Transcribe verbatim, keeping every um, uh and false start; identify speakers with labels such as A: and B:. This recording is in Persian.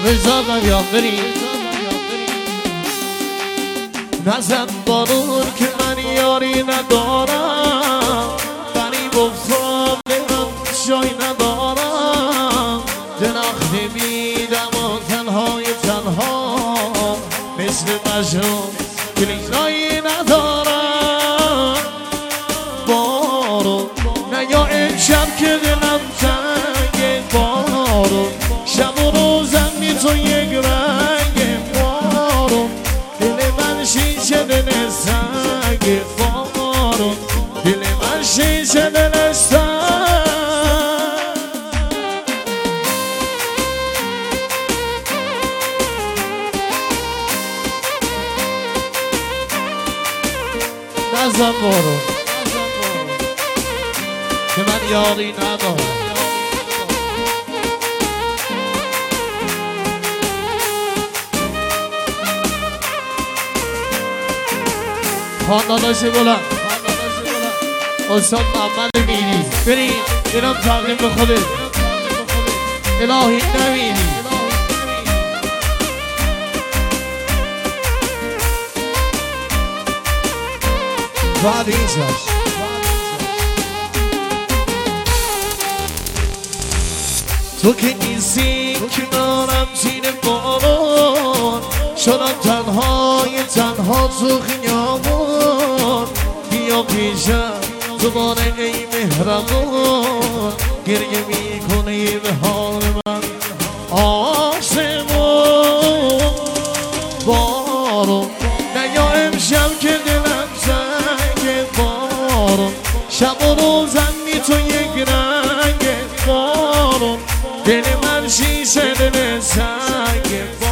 A: رضا یا بریم نزن بارون که من یاری ندارم غریب افتاد دلم جای ندارم دلخ نمیدم و تنهای تنها مثل مجنون کلیدایی ندارم بارون نیا امشب که دلم تنگ بارون شب و روزم بی تو یک رنگ بارون دل من شیشه دل سنگ بارون دل من شیشه دل سنگ نزن بارون که من یاری ندارم خانداناش بلند استاد محمد میری بریم اینم تقدیم به خودت الهی نمیری بعد اینجاش تو که نیستی کنارم زیر بارون شدم تنهای تنها تو خیابون بیا پیشم زبانه ای مهربون گریه میکنی به حال من آسمون بارون نیا امشب که دلم زنگ بارون شب و روزم بی تو یک رنگ بارون دل من شیشه دل سنگ بارون